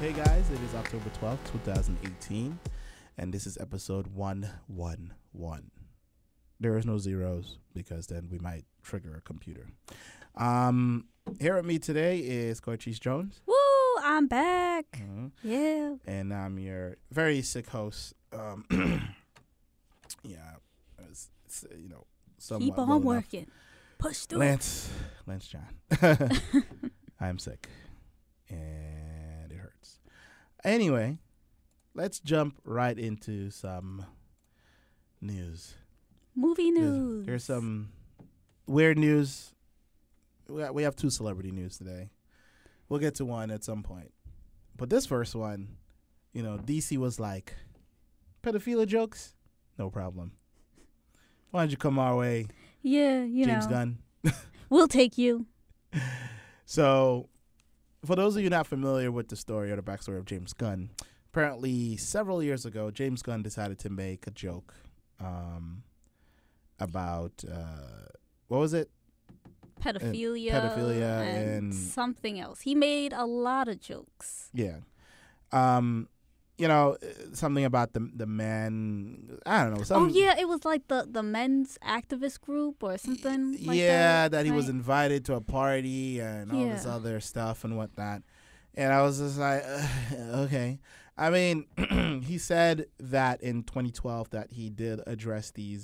Hey guys, it is October 12th, 2018, and this is episode 111. There is no zeros because then we might trigger a computer. Here with me today is Courtese Jones. Woo, I'm back. Mhm. Yeah. And I'm your very sick host. Somewhat Keep on well enough. working. Push through. Lance John. I'm sick. And it hurts. Anyway, let's jump right into some news. Movie news. There's some weird news. We have two celebrity news today. We'll get to one at some point. But this first one, DC was like, pedophilia jokes? No problem. Why don't you come our way, Yeah, James Gunn? We'll take you. So, for those of you not familiar with the story or the backstory of James Gunn, apparently several years ago, James Gunn decided to make a joke about, what was it? Pedophilia and something else. He made a lot of jokes. Yeah. Something about the man, I don't know. It was like the men's activist group or something like that. That he was right? invited to a party and all this other stuff and whatnot. And I was just like, okay. I mean, he said that in 2012 that he did address these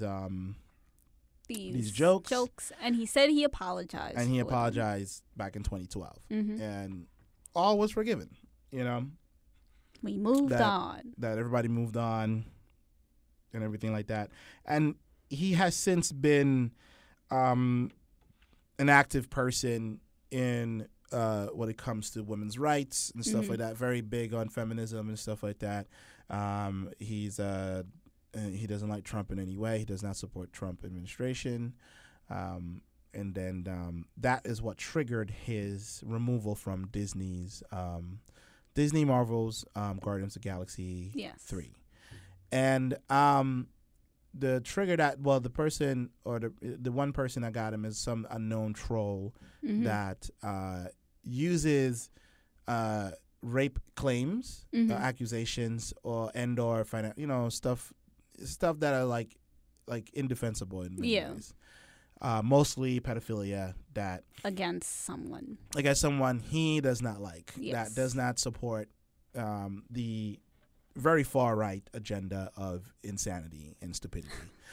jokes. And he said he apologized. And he for them. apologized back in 2012. Mm-hmm. And all was forgiven, We moved on. That everybody moved on and everything like that. And he has since been an active person in when it comes to women's rights and stuff like that. Very big on feminism and stuff like that. He doesn't like Trump in any way. He does not support Trump administration. And then that is what triggered his removal from Disney's Disney Marvel's Guardians of the Galaxy 3. And the trigger the person or the one person that got him is some unknown troll that uses rape claims, accusations, or stuff that are like indefensible in many ways. Mostly pedophilia that Against someone he does not like, that does not support the very far right agenda of insanity and stupidity.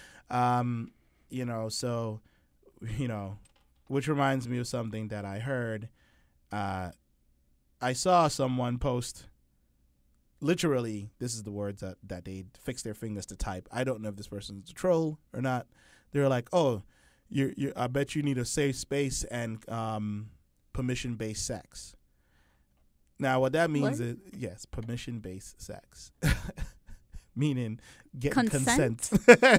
Which reminds me of something that I heard. I saw someone post, literally, this is the words that they fix their fingers to type. I don't know if this person's a troll or not. They're like, oh, I bet you need a safe space and permission-based sex. Now, what that means is, yes, permission-based sex. Meaning getting consent.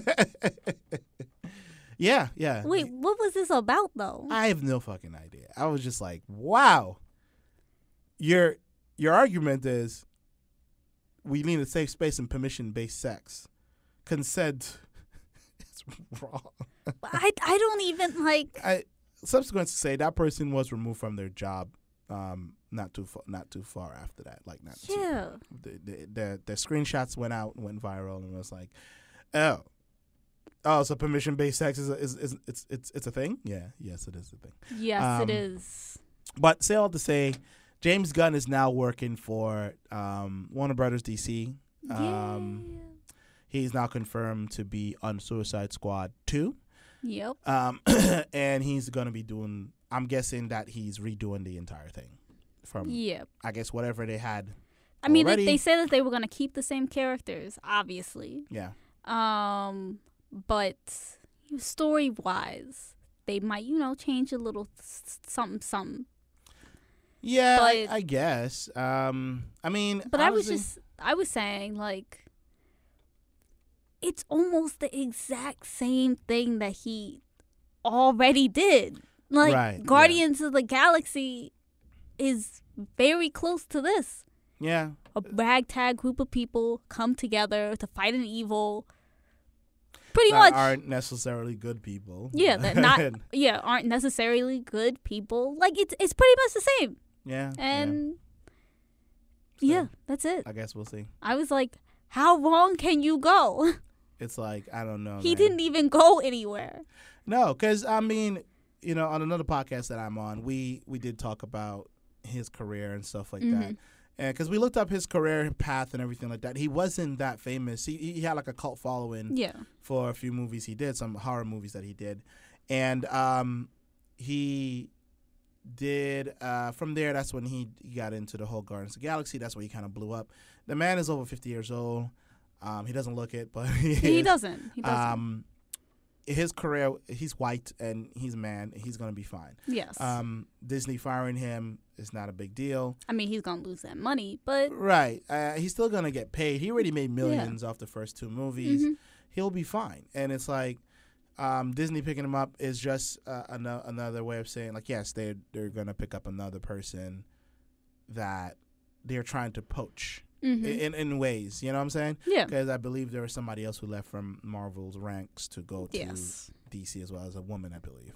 Yeah. Wait, what was this about, though? I have no fucking idea. I was just like, wow. Your argument is we need a safe space and permission-based sex. Consent is wrong. I don't even like. Subsequent to say that person was removed from their job, not too far after that. Like not. Yeah. The screenshots went viral and was like, oh, so permission based sex is a thing. Yeah, yes, it is a thing. Yes, it is. But say all to say, James Gunn is now working for Warner Brothers DC. He's now confirmed to be on Suicide Squad 2. Yep. And he's going to be doing, I'm guessing that he's redoing the entire thing from, I guess, whatever they had. I mean, they said that they were going to keep the same characters, obviously. Yeah. But story-wise, they might, change a little something. Yeah, but, I guess. I mean, but honestly, I was saying, like, it's almost the exact same thing that he already did. Like, Guardians of the Galaxy is very close to this. Yeah. A ragtag group of people come together to fight an evil. Pretty much. Aren't necessarily good people. Yeah, aren't necessarily good people. Like, it's pretty much the same. Yeah. And So yeah, that's it. I guess we'll see. I was like, how wrong can you go? It's like, I don't know. He man. didn't even go anywhere. No, because, I mean, you know, on another podcast that I'm on, we did talk about his career and stuff like that. And because we looked up his career path and everything like that, he wasn't that famous. He had like a cult following for a few movies he did, some horror movies that he did. And he did, from there, that's when he got into the whole Guardians of the Galaxy. That's where he kind of blew up. The man is over 50 years old. He doesn't look it, but he doesn't. He doesn't. His career, he's white and he's a man. He's going to be fine. Yes. Disney firing him is not a big deal. I mean, he's going to lose that money, but... Right. He's still going to get paid. He already made millions off the first 2 movies. He'll be fine. And it's like Disney picking him up is just another way of saying, like, yes, they're going to pick up another person that they're trying to poach. In ways, you know what I'm saying? Yeah. Because I believe there was somebody else who left from Marvel's ranks to go to DC as well, as a woman, I believe.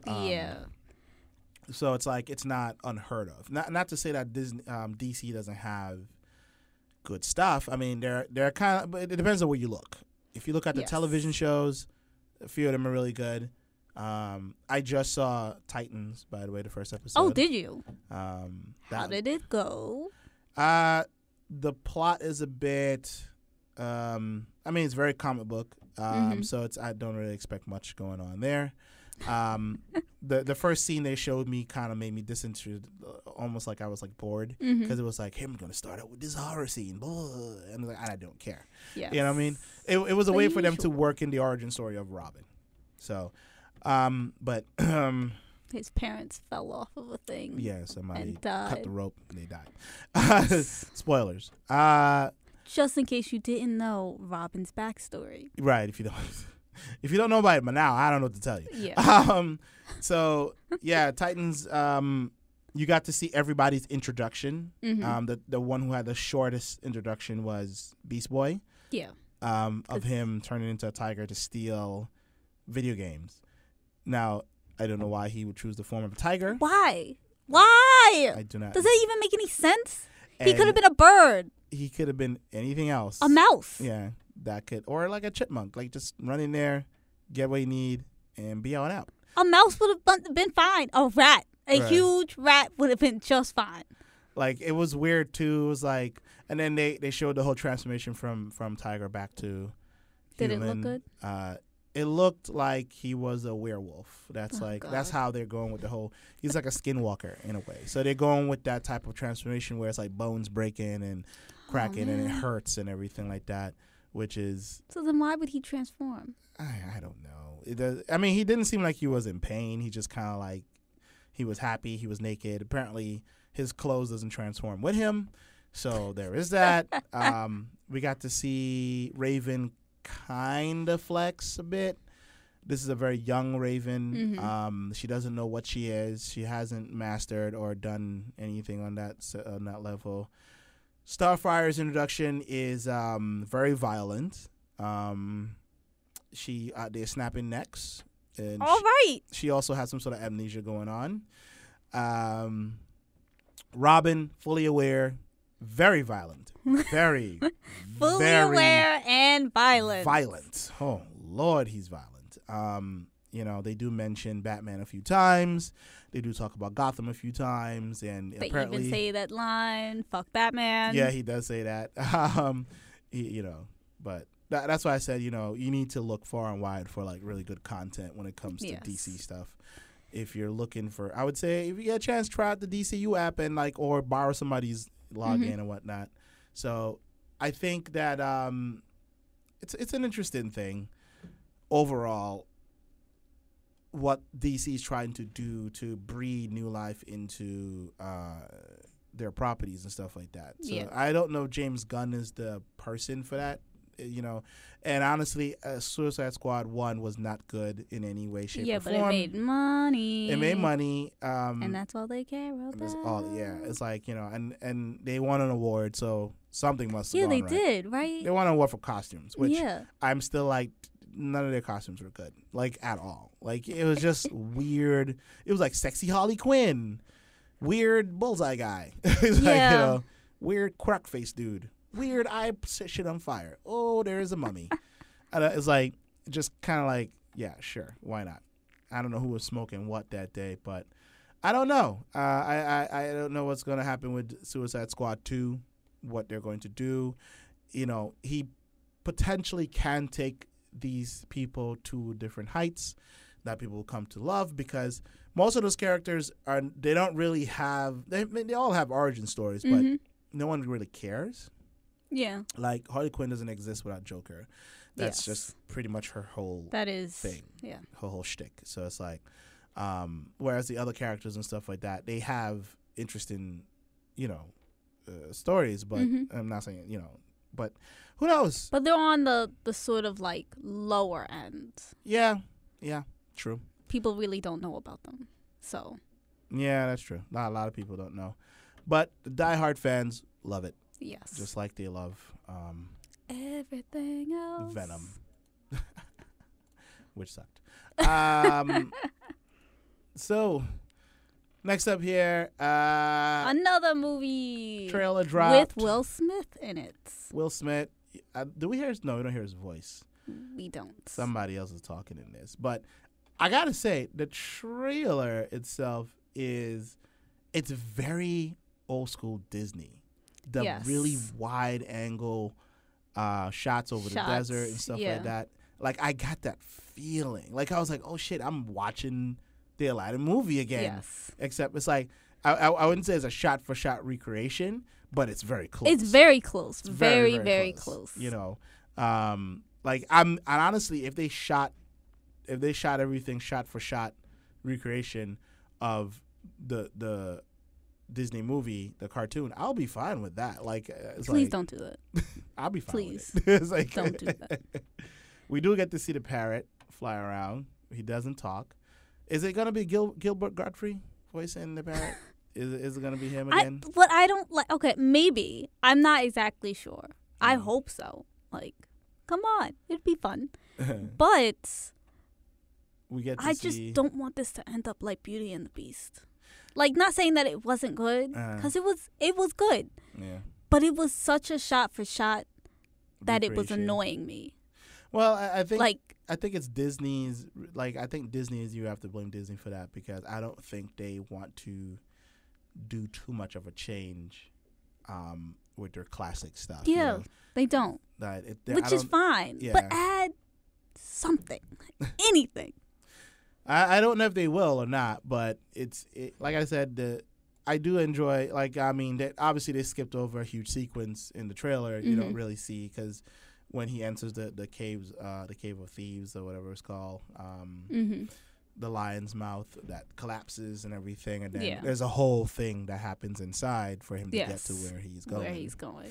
So it's like, it's not unheard of. Not to say that Disney, DC doesn't have good stuff. I mean, they're kind of, but it depends on where you look. If you look at the television shows, a few of them are really good. I just saw Titans, by the way, the first episode. Oh, did you? How did it go? The plot is a bit, I mean, it's very comic book, so I don't really expect much going on there. The first scene they showed me kind of made me disinterested, almost like I was like bored, because it was like, hey, I'm going to start out with this horror scene, and like, I don't care. Yes. You know what I mean? It was a way for them to work in the origin story of Robin. So, but... his parents fell off of a thing. Yeah, somebody died. cut the rope and they died. Spoilers. Just in case you didn't know Robin's backstory. Right, if you don't know about it, but now I don't know what to tell you. Yeah. So yeah, Titans. You got to see everybody's introduction. The one who had the shortest introduction was Beast Boy. Yeah. Of him turning into a tiger to steal video games. Now, I don't know why he would choose the form of a tiger. Why? I do not. Does that even make any sense? He could have been a bird. He could have been anything else. A mouse. Yeah, that could, or like a chipmunk, like just run in there, get what you need, and be on out. A mouse would have been fine. A rat, huge rat would have been just fine. Like, it was weird too. It was like, and then they showed the whole transformation from tiger back to human. Did it look good? It looked like he was a werewolf. That's God. That's how they're going with the whole. He's like a skinwalker in a way. So they're going with that type of transformation where it's like bones breaking and cracking and it hurts and everything like that, which is. So then why would he transform? I don't know. I mean, he didn't seem like he was in pain. He just kind of like, he was happy. He was naked. Apparently, his clothes doesn't transform with him. So there is that. We got to see Raven kind of flex a bit. This is a very young Raven. She doesn't know what she is. She hasn't mastered or done anything on that level. Starfire's introduction is very violent. They're snapping necks. And all right. She also has some sort of amnesia going on. Robin, fully aware, very violent. Very, fully very aware and violent. Violent. Oh, Lord, he's violent. They do mention Batman a few times. They do talk about Gotham a few times. And they apparently, even say that line, fuck Batman. Yeah, he does say that. But that's why I said, you need to look far and wide for like really good content when it comes to DC stuff. If you're looking for, I would say, if you get a chance, try out the DCU app and or borrow somebody's login and whatnot. So I think that it's an interesting thing overall. What DC is trying to do to breathe new life into their properties and stuff like that. So I don't know if James Gunn is the person for that. And honestly, Suicide Squad 1 was not good in any way, shape, or form. Yeah, but it made money. It made money. And that's all they care about. It's like, and they won an award, so something must have gone right. Yeah, they did, right? They won an award for costumes, which I'm still like, none of their costumes were good, like, at all. Like, it was just weird. It was like sexy Harley Quinn, weird Bullseye guy. It's Weird crack face dude. Weird eye set shit on fire. Oh, there is a mummy. And it's like, just kind of like, yeah, sure, why not? I don't know who was smoking what that day, but I don't know. I don't know what's going to happen with Suicide Squad 2, what they're going to do. You know, he potentially can take these people to different heights that people will come to love, because most of those characters they don't really have, they all have origin stories, but no one really cares. Yeah. Like Harley Quinn doesn't exist without Joker. That's just pretty much her whole thing. Yeah. Her whole shtick. So it's like, whereas the other characters and stuff like that, they have interesting, stories, but I'm not saying, but who knows? But they're on the sort of like lower end. Yeah, true. People really don't know about them, so. Yeah, that's true. Not a lot of people don't know, but the diehard fans love it. Yes. Just like they love everything else. Venom, which sucked. So, next up here, another movie trailer dropped with Will Smith in it. Will Smith. Do we hear his? No, we don't hear his voice. We don't. Somebody else is talking in this, but I gotta say the trailer itself it's very old school Disney. The really wide angle shots over the desert and stuff like that. Like, I got that feeling. Like, I was like, oh shit, I'm watching the Aladdin movie again. Yes. Except it's like, I wouldn't say it's a shot for shot recreation, but it's very close. It's very close. It's very, very close. Like, and honestly, if they shot everything shot for shot recreation of the Disney movie, the cartoon, I'll be fine with that. Like, please don't do that. I'll be fine. Please, with it. It's like, don't do that. We do get to see the parrot fly around. He doesn't talk. Is it gonna be Gilbert Gottfried voicing the parrot? Is it gonna be him again? But I don't like. Okay, maybe. I'm not exactly sure. I hope so. Like, come on, it'd be fun. But we get. I just don't want this to end up like Beauty and the Beast. Like, not saying that it wasn't good, because it was good. Yeah. But it was such a shot for shot that it was annoying me. Well, I think it's Disney's. Like, I think Disney's. You have to blame Disney for that, because I don't think they want to do too much of a change with their classic stuff. Yeah, they don't. Which is fine. Yeah. But add something, anything. I don't know if they will or not, but like I said, I do enjoy. Like, I mean, obviously they skipped over a huge sequence in the trailer. You don't really see, because when he enters the caves, the Cave of Thieves or whatever it's called, the lion's mouth that collapses and everything, and then there's a whole thing that happens inside for him to get to where he's going.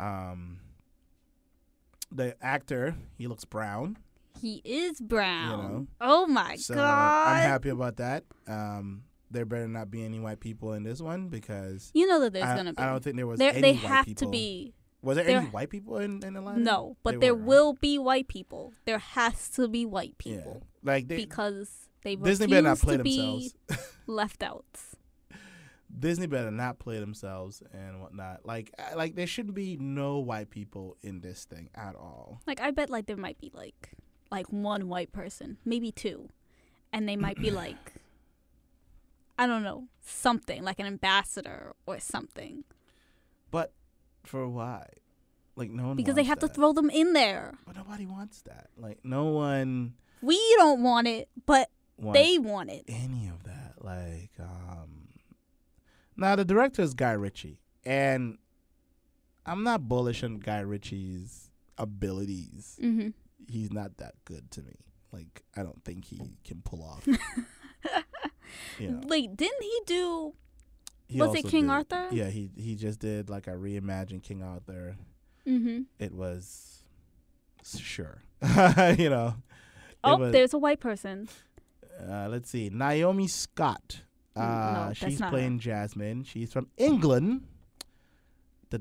The actor, he looks brown. He is brown. Oh my God. I'm happy about that. There better not be any white people in this one, because you know that there's gonna be. I don't think there was any white people. They have to be. Was there any white people in Aladdin? No, but there will be white people. There has to be white people. Yeah. Like because they Disney better not play to themselves. Be left out. Disney better not play themselves and whatnot. Like there shouldn't be no white people in this thing at all. Like, I bet there might be like one white person, maybe two, and they might be like, I don't know, something like an ambassador or something. But for why? Like, no one because they have to throw them in there. But nobody wants that. Like, no one. We don't want it, but they want it. Any of that. Like, now the director is Guy Ritchie, and I'm not bullish on Guy Ritchie's abilities. Mm-hmm. He's not that good to me. Like, I don't think he can pull off. Like, didn't he do? Was it King Arthur? Yeah, he just did like a reimagined King Arthur. Mm-hmm. It was sure, there's a white person. Let's see, Naomi Scott. No, she's playing Jasmine. She's from England. I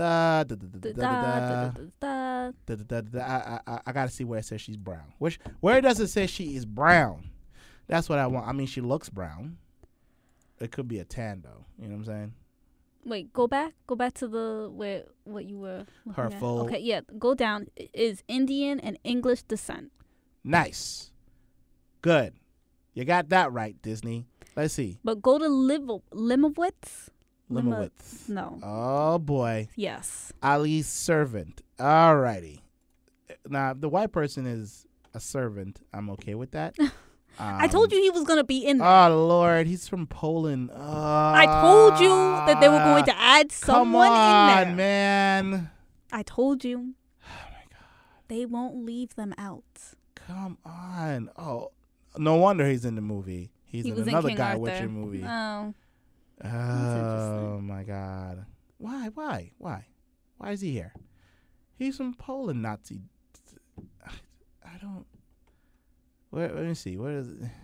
gotta see where it says she's brown. Where does it say she is brown? That's what I want. I mean, she looks brown. It could be a tan, though. You know what I'm saying? Wait, go back to the what you were looking Her at. full. Okay, yeah, go down. Is Indian and English descent. Nice. Good. You got that right, Disney. Let's see. But go to Limowitz. Limowitz. No. Oh boy. Yes. Ali's servant. Alrighty. Now, if the white person is a servant, I'm okay with that. I told you he was gonna be in there. Oh Lord, he's from Poland. I told you that they were going to add someone come on, in there. Man. I told you. Oh my God. They won't leave them out. Come on. Oh, no wonder he's in the movie. He was in in another King Guy Arthur. Witcher movie. Oh. Oh my God. Why? Why is he here? He's from Poland, Nazi. I don't. Let me see. Where is it?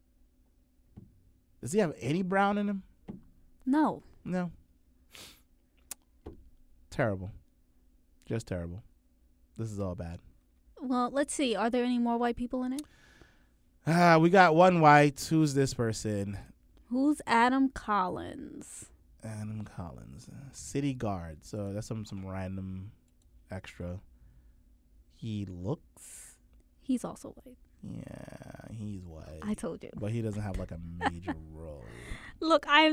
Does he have any brown in him? No. No. Terrible. Just terrible. This is all bad. Well, let's see. Are there any more white people in it? We got one white. Who's this person? Who's Adam Collins? Adam Collins. City guard. So that's some random extra. He looks. He's also white. Yeah, he's white. I told you. But he doesn't have like a major role. Look, I'm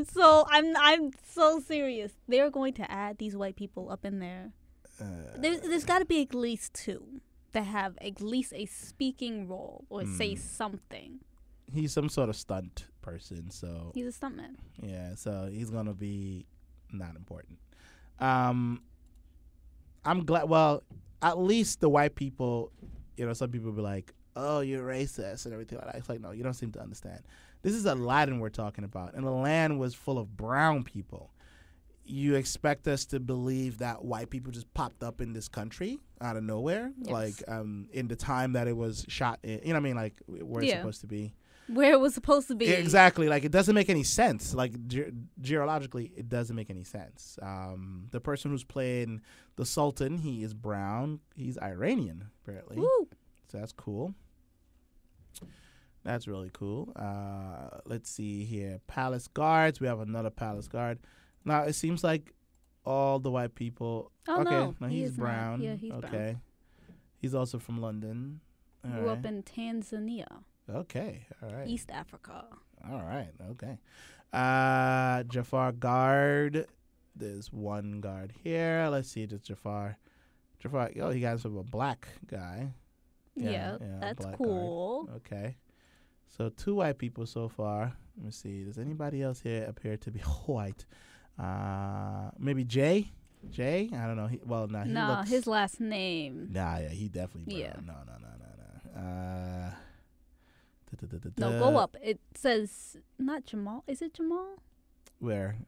so serious. They're going to add these white people up in there. There's got to be at least two that have at least a speaking role or say something. He's some sort of stunt person, so He's a stuntman. yeah, so he's gonna be not important. I'm glad. Well, at least the white people, some people be like, "Oh, you're racist" and everything like that. It's like, no, you don't seem to understand. This is Aladdin we're talking about, and the land was full of brown people. You expect us to believe that white people just popped up in this country out of nowhere, Yes. like in the time that it was shot in, you know what I mean, like where it's supposed to be. Where it was supposed to be. Exactly. Like, it doesn't make any sense. Like, geologically, it doesn't make any sense. The person who's playing the Sultan, he is brown. He's Iranian, apparently. Woo. So that's cool. That's really cool. Let's see here. Palace guards. We have another palace guard. Now, it seems like all the white people. Oh, okay. no. He's is brown. Not. Yeah, he's brown. Okay. He's also from London. All Grew right. up in Tanzania. Okay. All right. East Africa. All right. Okay. Jafar guard. There's one guard here. Let's see. Just Jafar. Oh, he got some a black guy. Yeah, that's black cool. guard. Okay. So 2 white people so far. Let me see. Does anybody else here appear to be white? Maybe Jay. I don't know. He looks. His last name. Nah, yeah, he definitely brown. Yeah. No. No, go up. It says not Jamal. Is it Jamal? Where?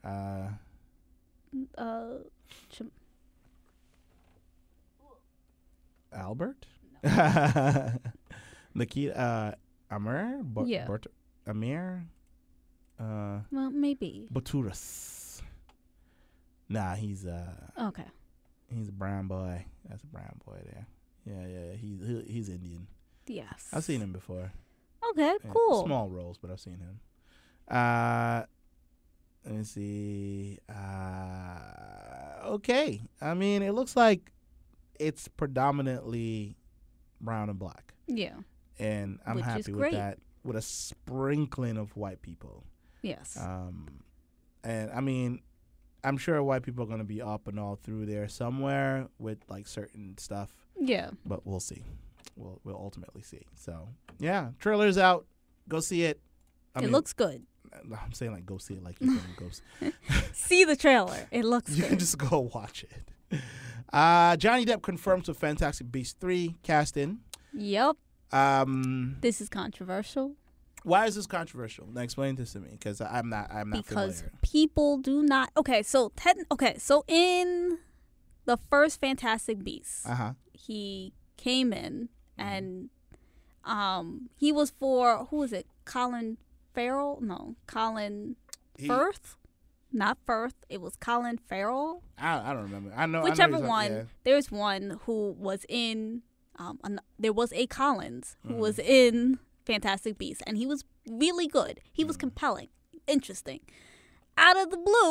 Albert? Nikita, Amir? Yeah. Amir? Well, maybe. Baturas. Nah, he's Okay. he's a brown boy. That's a brown boy there. Yeah. He's Indian. Yes. I've seen him before. Okay, Yeah, cool. small roles, but I've seen him. Let me see. Okay. I mean, it looks like it's predominantly brown and black. Yeah. And I'm Which is happy with great. that, with a sprinkling of white people. Yes. And I mean, I'm sure white people are going to be up and all through there somewhere with like certain stuff, yeah. but we'll see. We'll ultimately see. So yeah, trailer's out. Go see it. It looks good. I'm saying like go see it, like you can go. See the trailer. It looks You good. can just go watch it. Johnny Depp confirms with Fantastic Beasts 3 casting. Yep. This is controversial. Why is this controversial? Now explain this to me, because I'm not Because familiar. people do not. Okay, so in the first Fantastic Beasts, he came in and he was for, who was it? Colin Farrell? No, Colin Firth. Not Firth. It was Colin Farrell. I don't remember. I know Whichever one. Yeah. There's one who was in. There was a Collins who was in Fantastic Beasts, and he was really good. He was compelling, interesting. Out of the blue,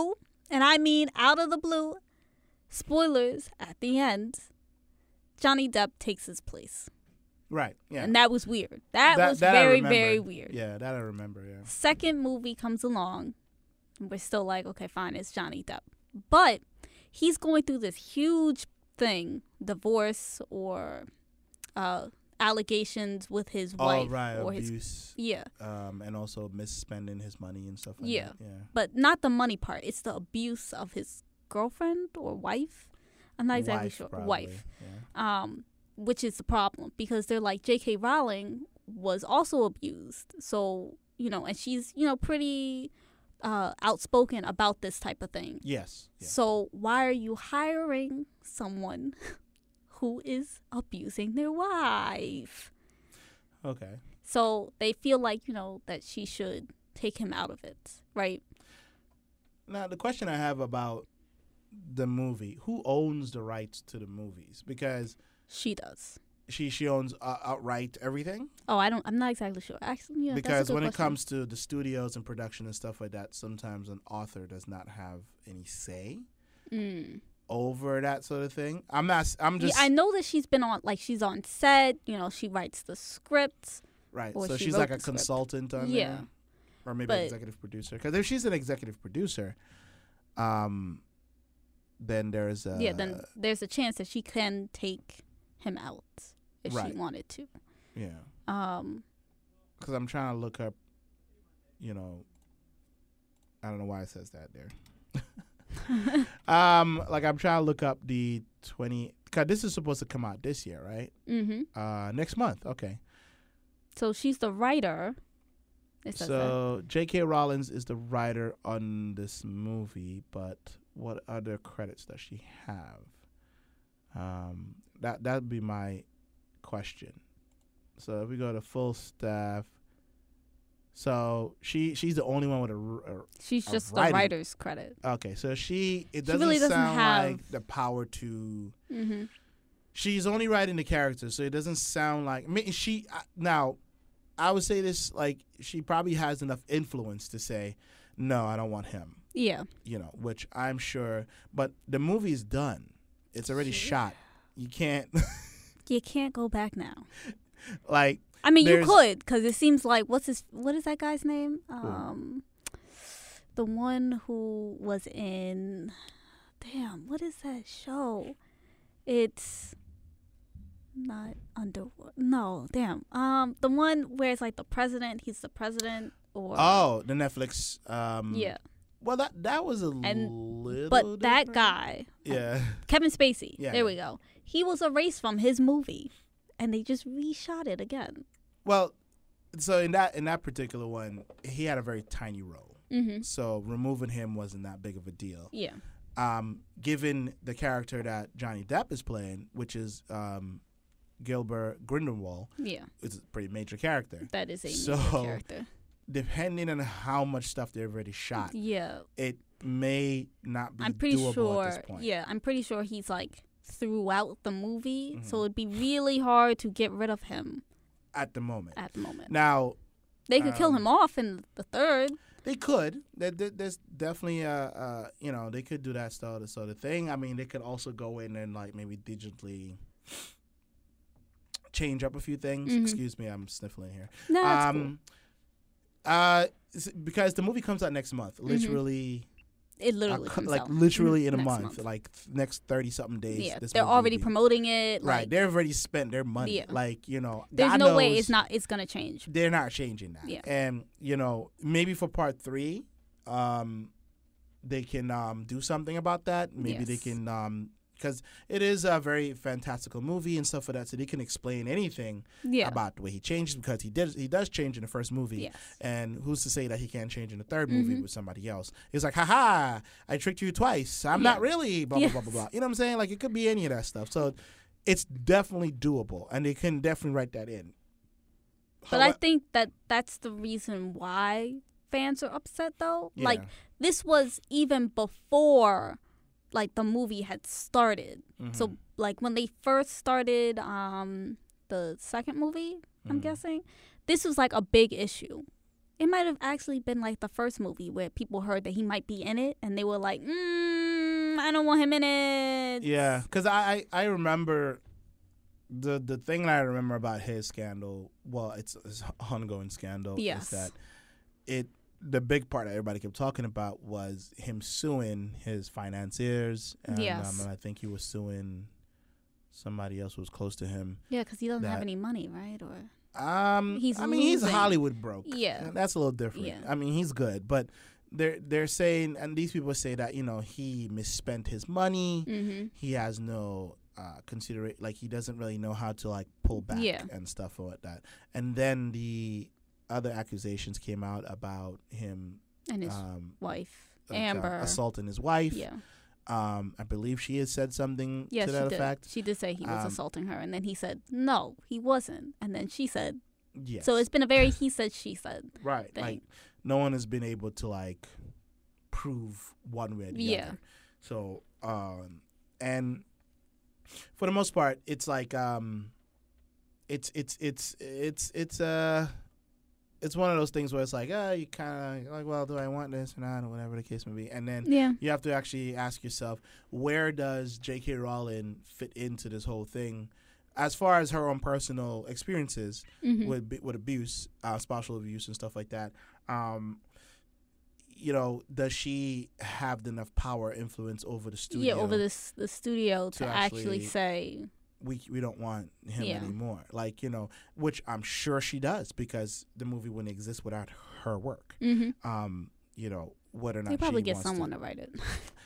And I mean, out of the blue, spoilers at the end, Johnny Depp takes his place. Right, yeah. And that was weird. That was very, very weird. Yeah, that I remember, yeah. Second movie comes along, and we're still like, okay, fine, it's Johnny Depp. But he's going through this huge thing, divorce or allegations with his wife. Oh, right, or abuse. Yeah. And also misspending his money and stuff like yeah. that. Yeah. But not the money part. It's the abuse of his girlfriend or wife. I'm not exactly sure. Probably. Wife. Yeah. Which is the problem because they're like J.K. Rowling was also abused. So, and she's, pretty outspoken about this type of thing. Yes. Yeah. So why are you hiring someone who is abusing their wife? Okay. So they feel like, that she should take him out of it, right? Now, the question I have about the movie, who owns the rights to the movies? Because she does. She owns outright everything? Oh, I'm not exactly sure. Actually, yeah, because when question. it comes to the studios and production and stuff like that, sometimes an author does not have any say over that sort of thing. I'm just. Yeah, I know that she's been on, she's on set. She writes the scripts. Right. So she's like a consultant on there, or maybe an executive producer. Because if she's an executive producer, then there's then there's a chance that she can take him out if she wanted to. Yeah. Because I'm trying to look up, I don't know why it says that there. I'm trying to look up the 20. Because this is supposed to come out this year, right? Mm-hmm. Next month. Okay. So she's the writer. So J.K. Rowling is the writer on this movie, but what other credits does she have? That'd be my question. So if we go to full staff, so she's the only one with she's just writing. The writer's credit. Okay, so it doesn't really doesn't sound have like the power to. Mm-hmm. She's only writing the characters, so it doesn't sound like now. I would say this, she probably has enough influence to say, no, I don't want him. Yeah. Which I'm sure. But the movie's done. It's already shot. You can't. You can't go back now. I mean, you could, because it seems like, what is that guy's name? The one who was in, what is that show? It's not Underworld. No, the one where it's like the president. He's the president, or the Netflix. Yeah. Well, that was a little. But different. that guy, yeah, Kevin Spacey. Yeah, there we go. He was erased from his movie, and they just reshot it again. Well, so in that particular one, he had a very tiny role. Mm-hmm. So removing him wasn't that big of a deal. Yeah. Given the character that Johnny Depp is playing, which is Gilbert Grindelwald, it's a pretty major character. That is a major character. Depending on how much stuff they've already shot, it may not be doable at this point. Yeah, I'm pretty sure he's throughout the movie, so it'd be really hard to get rid of him at the moment. Now, they could kill him off in the third. They could. There's definitely they could do that sort of thing. I mean, they could also go in and maybe digitally change up a few things. Mm-hmm. Excuse me, I'm sniffling here. No, that's cool. Because the movie comes out next month, literally. It literally comes out. Literally in a month, next 30-something days. Yeah, they're already promoting it. Right, they've already spent their money. Yeah. There's God no way knows it's gonna change. They're not changing that. Yeah. And maybe for part 3, they can do something about that. Maybe they can. Because it is a very fantastical movie and stuff like that, so they can explain anything about the way he changes, because he does change in the first movie. Yes. And who's to say that he can't change in the third movie with somebody else? It's like, haha, I tricked you twice. I'm not really, blah, blah, blah, blah, blah. You know what I'm saying? It could be any of that stuff. So it's definitely doable, and they can definitely write that in. But I think that's the reason why fans are upset, though. Yeah. This was even before the movie had started. Mm-hmm. So when they first started the second movie, I'm guessing, this was a big issue. It might have actually been like the first movie where people heard that he might be in it, and they were like, I don't want him in it. Yeah, because I remember the thing that I remember about his scandal. Well, it's his ongoing scandal. Yes. Is that the big part that everybody kept talking about was him suing his financiers. And, yes. And I think he was suing somebody else who was close to him. Yeah, because he doesn't have any money, right? Or he's Hollywood broke. Yeah, that's a little different. Yeah. I mean, he's good, but they're saying, and these people say that he misspent his money. Mm-hmm. He has no considerate, like he doesn't really know how to like pull back and stuff like that. And then the other accusations came out about him and his wife Amber assaulting his wife. Yeah. I believe she had said something to that effect. She did say he was assaulting her, and then he said, no, he wasn't. And then she said, yes. So it's been a very he said, she said right thing. Like, no one has been able to, like, prove one way or the other. So, and for the most part, it's like, it's one of those things where it's like, you kind of like, well, do I want this or not, or whatever the case may be. And then you have to actually ask yourself, where does J.K. Rowling fit into this whole thing as far as her own personal experiences with abuse, spousal abuse and stuff like that? Does she have enough power, influence over the studio? Yeah, over the studio to actually say... We don't want him anymore. Like, which I'm sure she does, because the movie wouldn't exist without her work. Mm-hmm. Whether or not they probably she get wants someone to write it.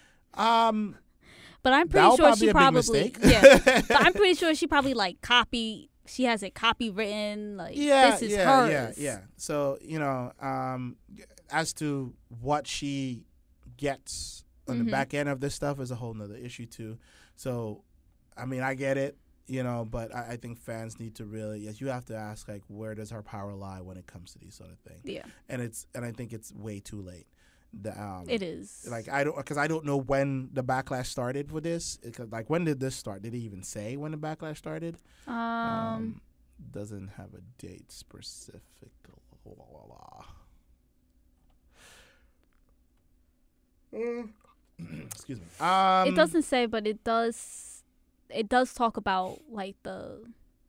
But I'm pretty sure she probably but I'm pretty sure she probably she has it copywritten, like this is hers. Yeah. So, as to what she gets on the back end of this stuff is a whole nother issue too. So I mean, I get it, but I think fans need to really, you have to ask, like, where does her power lie when it comes to these sort of things? Yeah. And I think it's way too late. It is. Like, I don't know when the backlash started with this. Like, when did this start? Did he even say when the backlash started? Doesn't have a date specific. Excuse me. It doesn't say, but it does. It does talk about the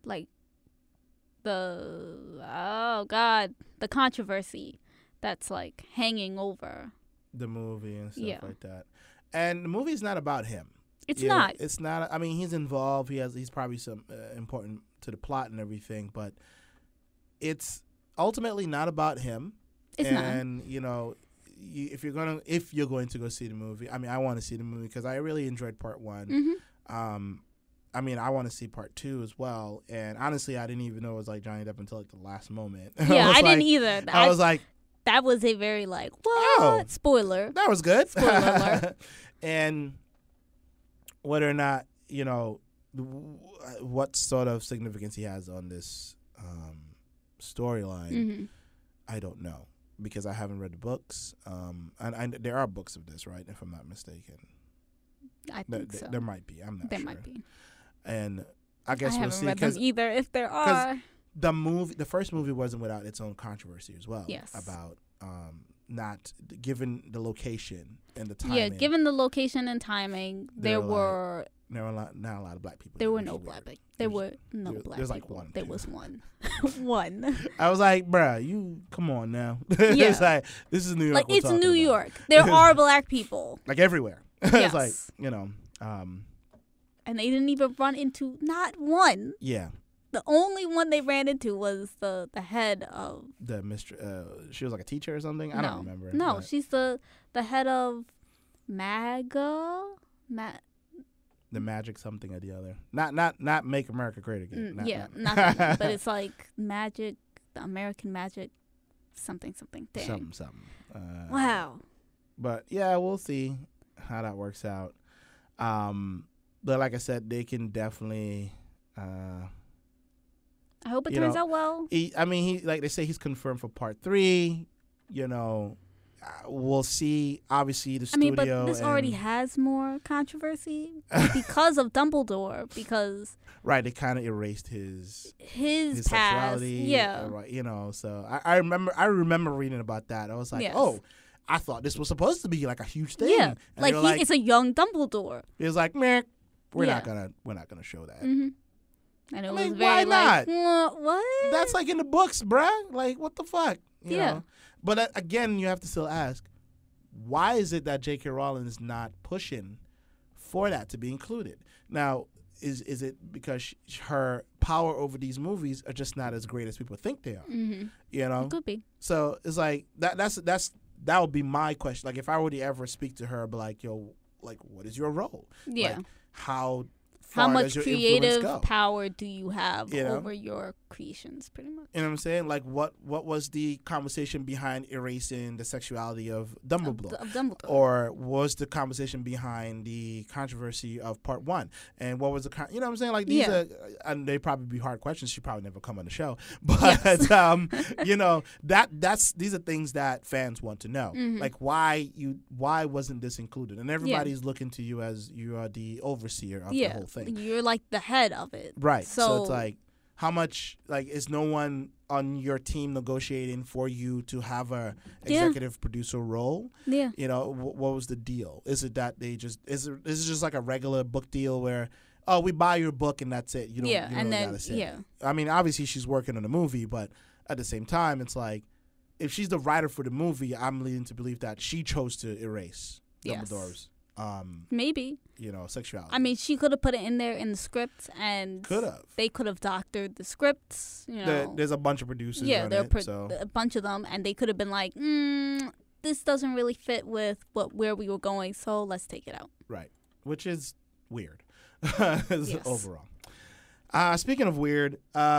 controversy that's like hanging over the movie and stuff like that. And the movie's not about him. It's not. It's not. I mean, he's involved. He's probably some important to the plot and everything, but it's ultimately not about him. It's not. And if you're going to go see the movie, I mean, I want to see the movie because I really enjoyed part one. Mm-hmm. I mean, I want to see part two as well. And honestly, I didn't even know it was like Johnny Depp until like the last moment. Yeah, I didn't either. I was like, that was a very what? Oh, spoiler. That was good. Spoiler alert. And whether or not, what sort of significance he has on this storyline, I don't know, because I haven't read the books. And there are books of this, right? If I'm not mistaken. I think so. There might be. I'm not sure. There might be. And I guess we'll see. I haven't read them either, if there are. The first movie wasn't without its own controversy as well. Yes. About not given the location and the timing. Yeah, given the location and timing, there were not a lot of black people. There were no black people. There were no black people. There's like one. There was one. One. I was like, bruh, you come on now. Yeah. It's like, this is New York. Like, it's New York. There are black people. Like everywhere. Yes. It's like, and they didn't even run into not one. Yeah. The only one they ran into was the head of the she was like a teacher or something. I don't remember. No, she's the head of MAGA. The magic something or the other. Not Make America Great Again. Not that, but it's like magic, the American magic, something. Dang. Something. Wow. But yeah, we'll see how that works out. But like I said, they can definitely. I hope it turns out well. He like they say, he's confirmed for part 3. we'll see. Obviously, the studio. I mean, but this already has more controversy because of Dumbledore. Because right, they kind of erased his past, sexuality. yeah. Right, so I remember reading about that. I was like, oh, I thought this was supposed to be like a huge thing. Yeah, and like it's a young Dumbledore. He was like, man, we're not gonna show that. Mm-hmm. And it was very why not? Like, what? That's like in the books, bruh. Like, what the fuck? You know? But again, you have to still ask, why is it that J.K. Rowling is not pushing for that to be included? Now, is it because her power over these movies are just not as great as people think they are? Mm-hmm. You know? It could be. So it's like, that would be my question. Like, if I were to ever speak to her, I'd be like, yo, like, what is your role? Yeah. Like, how much does your creative power do you have you know? over your creations, pretty much? You know what I'm saying? Like, what was the conversation behind erasing the sexuality of Dumbledore? Of Dumbledore. Or was the conversation behind the controversy of Part 1? And what was you know what I'm saying? Like, these are, and they probably be hard questions. She probably never come on the show. But, you know, these are things that fans want to know. Mm-hmm. Like, why wasn't this included? And everybody's looking to you as you are the overseer of the whole thing. You're like the head of it. Right. So it's like, how much, like, is no one on your team negotiating for you to have a executive producer role? Yeah. You know, what was the deal? Is it that they just, is it just like a regular book deal where, oh, we buy your book and that's it? You don't, you don't gotta say. I mean, obviously she's working on a movie, but at the same time, it's like, if she's the writer for the movie, I'm leading to believe that she chose to erase Dumbledore's maybe, you know, sexuality. I mean, she could have put it in there in the script, and they could have doctored the scripts. You know, there's a bunch of producers. Yeah, there are a bunch of them, and they could have been like, "This doesn't really fit with where we were going, so let's take it out." Right, which is weird overall. Speaking of weird,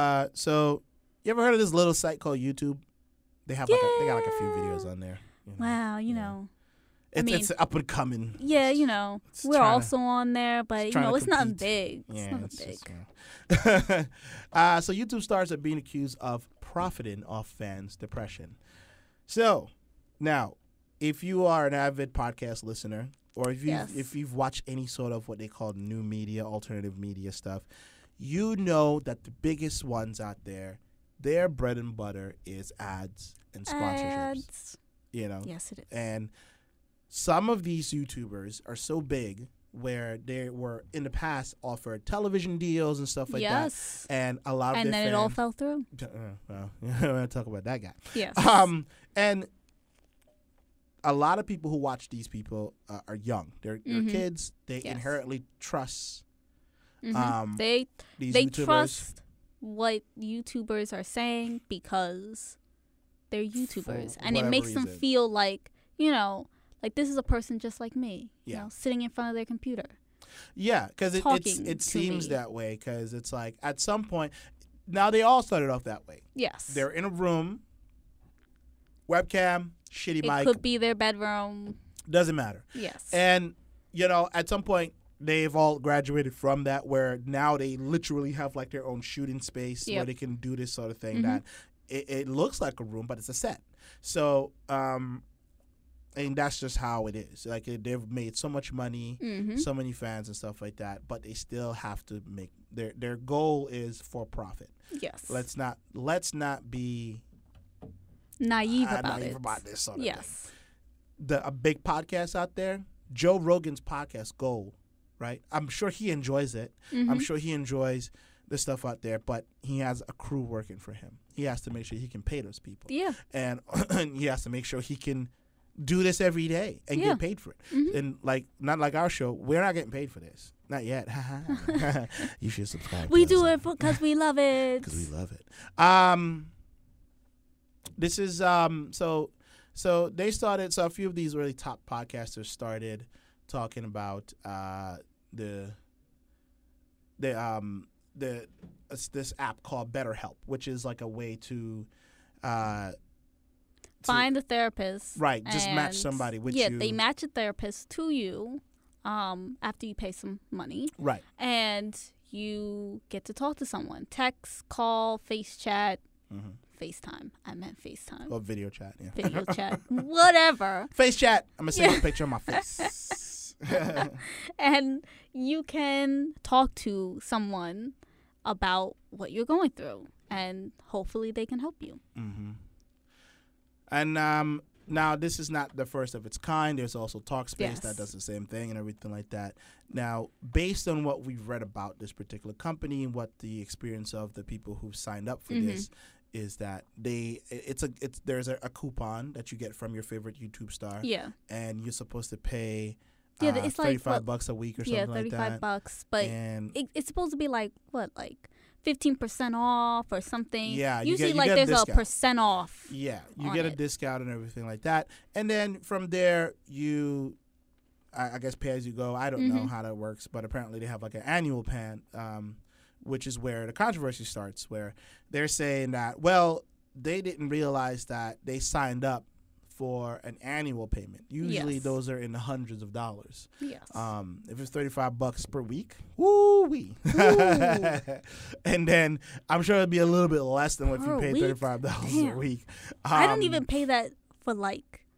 so you ever heard of this little site called YouTube? They have they got like a few videos on there. You know? Wow, you know. It's up and coming. Yeah, you know, we're also on there, but you know, it's nothing big. Yeah, it's nothing big. So YouTube stars are being accused of profiting off fans' depression. So now, if you are an avid podcast listener, or if you've watched any sort of what they call new media, alternative media stuff, you know that the biggest ones out there, their bread and butter is ads and sponsorships. You know, yes, it is. And some of these YouTubers are so big where they were in the past offered television deals and stuff like that. And a lot of and then it all fell through. Well, we're going to talk about that guy. Yes. And a lot of people who watch these people are young. They're kids. They inherently trust these YouTubers. Trust what YouTubers are saying because they're YouTubers. And it makes them feel like, you know, like this is a person just like me, you know, sitting in front of their computer. Yeah, because it seems that way because it's like at some point, now they all started off that way. Yes. They're in a room, webcam, shitty mic. It could be their bedroom. Doesn't matter. Yes. And, you know, at some point, they've all graduated from that where now they literally have like their own shooting space where they can do this sort of thing that it looks like a room, but it's a set. So, and that's just how it is. Like they've made so much money, so many fans and stuff like that, but they still have to make their goal is for profit. Yes. Let's not be naive about this sort of thing. A big podcast out there, Joe Rogan's podcast goal, right? I'm sure he enjoys it. I'm sure he enjoys the stuff out there, but he has a crew working for him. He has to make sure he can pay those people. Yeah. And he has to make sure he can do this every day and get paid for it. And like not like our show, we're not getting paid for this. Not yet. You should subscribe. We do it because we love it. Because we love it. This is so they started. So a few of these really top podcasters started talking about this app called BetterHelp, which is like a way to find a therapist. Right, just match somebody with you. Yeah, they match a therapist to you after you pay some money. Right. And you get to talk to someone. Text, call, face chat, FaceTime. I meant FaceTime. Or video chat, yeah. Video chat. Whatever. Face chat. I'm going to send you a picture of my face. And you can talk to someone about what you're going through. And hopefully they can help you. Mm-hmm. And now this is not the first of its kind. There's also Talkspace that does the same thing and everything like that. Now, based on what we've read about this particular company and what the experience of the people who've signed up for this is that there's a coupon that you get from your favorite YouTube star. Yeah. And you're supposed to pay it's $35 a week or something like that. Yeah, $35. But it's supposed to be like 15% off or something. Yeah, usually you get there's a percent off. Yeah, you get a discount and everything like that. And then from there, you, I guess, pay as you go. I don't know how that works, but apparently they have like an annual plan, which is where the controversy starts, where they're saying that, well, they didn't realize that they signed up for an annual payment. Usually those are in the hundreds of dollars. Yes. If it's $35 per week, woo-wee. And then I'm sure it'd be a little bit less than what you pay $35 a week. I don't even pay that for not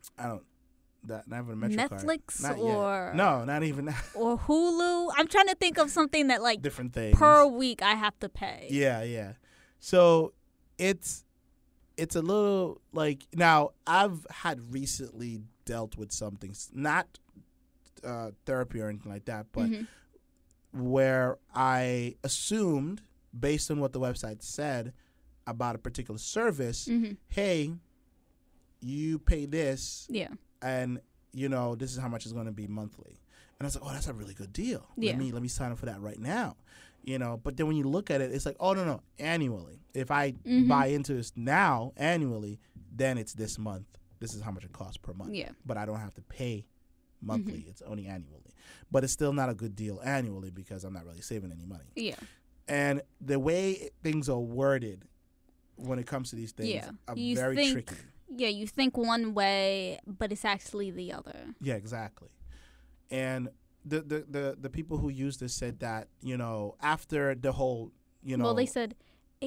even a Metro Netflix card. or no, not even that. Or Hulu. I'm trying to think of something that like different things per week I have to pay. Yeah. So it's a little like, now I've had recently dealt with something, not therapy or anything like that, but where I assumed, based on what the website said about a particular service, hey, you pay this, and this is how much it's going to be monthly. And I was like, oh, that's a really good deal. Let me sign up for that right now. But then when you look at it, it's like, oh, no, annually. If I buy into this now annually, then it's this month. This is how much it costs per month. Yeah. But I don't have to pay monthly. It's only annually. But it's still not a good deal annually because I'm not really saving any money. Yeah. And the way things are worded when it comes to these things are very tricky. Yeah, you think one way, but it's actually the other. Yeah, exactly. And the people who used this said that, after the whole, Well, they said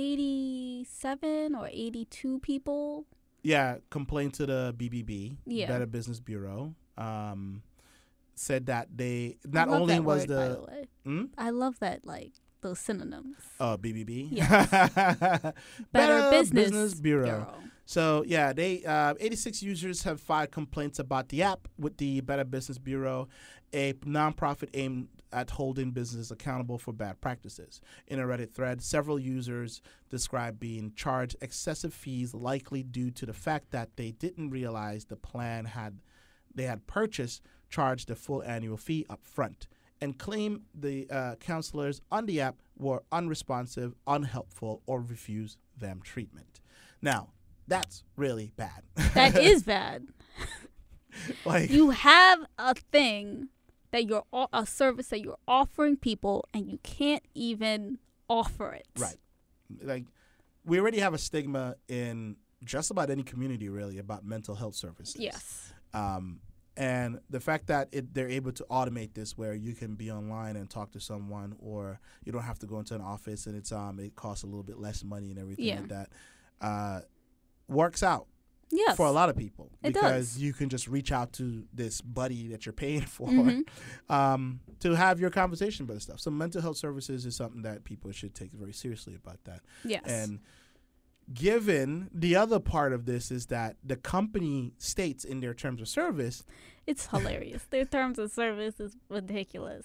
87 or 82 people. Yeah, complained to the BBB, Better Business Bureau. Said that they not only was word, by the way. I love that, like, those synonyms. Oh, BBB? Yes. Better Business Bureau. So, they 86 users have filed complaints about the app with the Better Business Bureau, a nonprofit aimed at holding businesses accountable for bad practices. In a Reddit thread, several users described being charged excessive fees, likely due to the fact that they didn't realize the plan they had purchased charged the full annual fee up front, and claim the counselors on the app were unresponsive, unhelpful, or refused them treatment. Now, that's really bad. That is bad. Like, you have a thing that a service that you're offering people, and you can't even offer it. Right. Like, we already have a stigma in just about any community, really, about mental health services. Yes. And the fact that they're able to automate this, where you can be online and talk to someone, or you don't have to go into an office, and it costs a little bit less money and everything like that, works out. Yes. For a lot of people. It because does. You can just reach out to this buddy that you're paying for to have your conversation about stuff. So mental health services is something that people should take very seriously about that. Yes. And given the other part of this is that the company states in their terms of service. It's hilarious. Their terms of service is ridiculous.